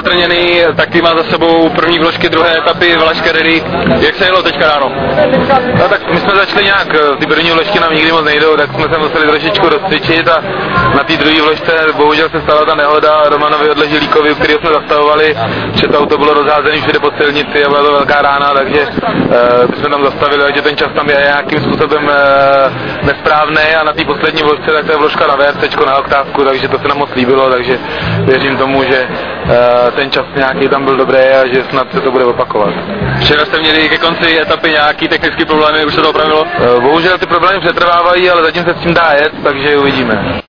natrněný, taky má za sebou první vložky druhé etapy Valašské rally. Jak se jelo teďka ráno? No tak my jsme začali nějak, ty první vložky nám nikdy moc nejdou, tak jsme se museli trošičku rozcvičit a na té druhé vložce bohužel se stala ta nehoda Romanovi Odležilíkovi, který jsme zastavovali, před auto bylo rozházený všude po silnici a byla to velká rána, takže jsme tam zastavili, takže ten čas tam je nějakým způsobem nesprávný a na té poslední vložce tak to je vložka na VRCčko, na oktávku, takže to se nám moc líbilo, takže věřím tomu, že ten čas nějaký tam byl dobrý a že snad se to bude opakovat. Včera jste měli ke konci etapy nějaký technický problémy, už se to opravilo? Bohužel ty problémy přetrvávají, ale zatím se s tím dá jet, takže uvidíme.